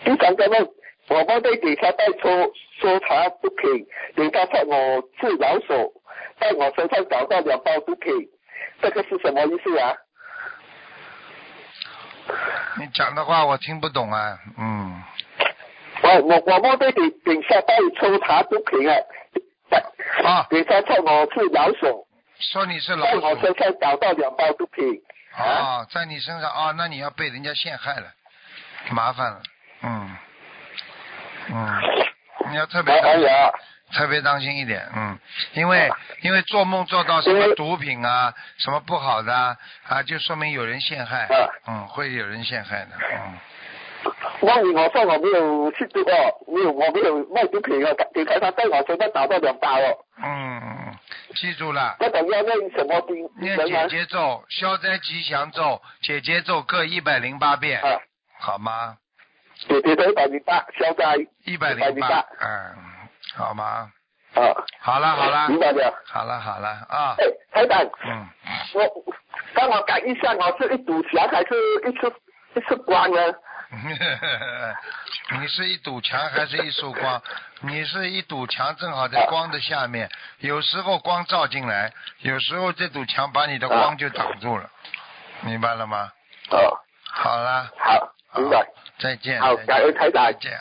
第三个梦，我梦见警察带抽查毒品，警察说我是老手，在我身上找到2包毒品，这个是什么意思啊？ 你讲的话我听不懂啊， 我梦见警察带抽查毒品啊，警察说我是老手， 说你是老在我鼠身上找到2包毒品。 在你身上那你要被人家陷害了，麻烦了，你要特别当心一点，因为做梦做到什么毒品啊，什么不好的啊，就说明有人陷害，会有人陷害的， 梦里我说我没有吸毒我没有卖毒品警察在我身上找到2包记住了。 那等要念什么经？ 念解结咒、消灾吉祥咒、解结咒各108遍，好吗？ 解结咒108，消灾 108，好吗？好了， 明白了。 好了啊。 台长，我帮我改一下，我是一堵墙还是一束光呢？ 你是一堵墙还是一束光？你是一堵墙，正好在光的下面，有时候光照进来，有时候这堵墙把你的光就挡住了，明白了吗？好了， 好，明白。 再见。 好，感恩台长。 再见。